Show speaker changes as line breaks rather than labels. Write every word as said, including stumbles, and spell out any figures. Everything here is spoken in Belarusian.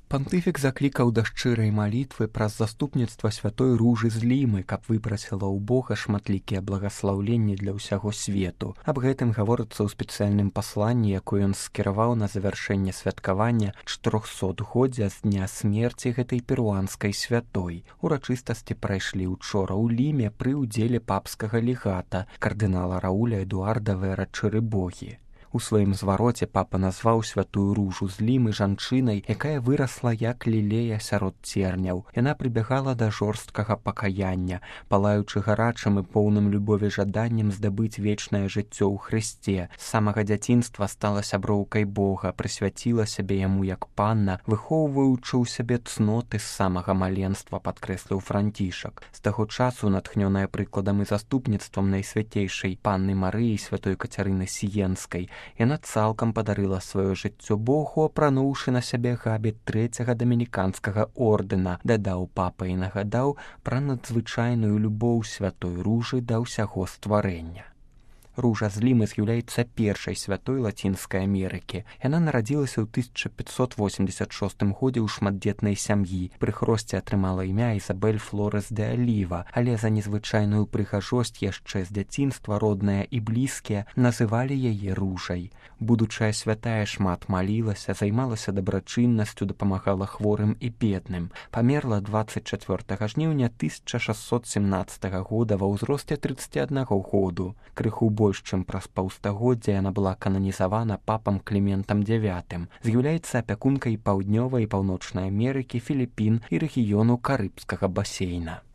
Пантыфік заклікаў да шчырай малітвы праз заступніцтва святой Ружы з Лімы, каб выпрасіла ў Бога шматлікія благаслаўленні для ўсяго свету. Аб гэтым гаворыцца ў спецыяльным пасланні, якое ён скіраваў на завяршэнне святкавання чатырохсотгоддзя з дня смерці гэтай перуанскай святой. Урачыстасці прайшлі учора ў Ліме пры ўдзеле папскага легата, кардынала Рауля Эдуарда Вера Чырыбогі. У сваім звароце папа назваў святую Ружу з Лімы жанчынай, якая вырасла як лілея сярод церняў. Яна прыбягала да жорсткага пакаяння, палаючы гарачым і поўным любові жаданнем здабыць вечнае жыццё ў Хрысце. З самага дзяцінства стала сяброўкай Бога, прысвяціла сябе яму як панна, выхоўваючы ў сябе цноты з самага маленства, падкрэсліў Францішак. З таго часу, натхнёная прыкладам і заступніцтвам найсвяцейшай панны Марыі святой Кацярыны Сіенскай, яна цалкам падарыла сваё жыццё Богу, апрануўшы на сябе габіт трэцяга дамініканскага ордэна, дадаў папа і нагадаў пра надзвычайную любоў святой Ружы да ўсяго стварэння. Ружа з Лімы з'яўляецца першай святой Лацінскай Амерыкі. Яна нарадзілася ў тысяча пятьсот восемьдесят шостым годзе ў шматдзетнай сям'і. Пры хросце атрымала імя Ізабель Флорес де Аліва, але за незвычайную прыгажосць яшчэ з дзяцінства родныя і блізкія называлі яе Ружай. Будучая святая шмат малілася, займалася дабрачыннасцю, дапамагала хворым і бедным. Памерла дваццаць чацвёртага жніўня тысяча шасцьсот семнаццатага года ва ўзросце трыццаці аднаго году. Крыху больш чым праз паўстагоддзя яна была кананізавана папам Кліментам дзявятым. З'яўляецца апякункай Паўднёвай і Паўночнай Амерыкі, Філіпін і рэгіёну Карыбскага басейна.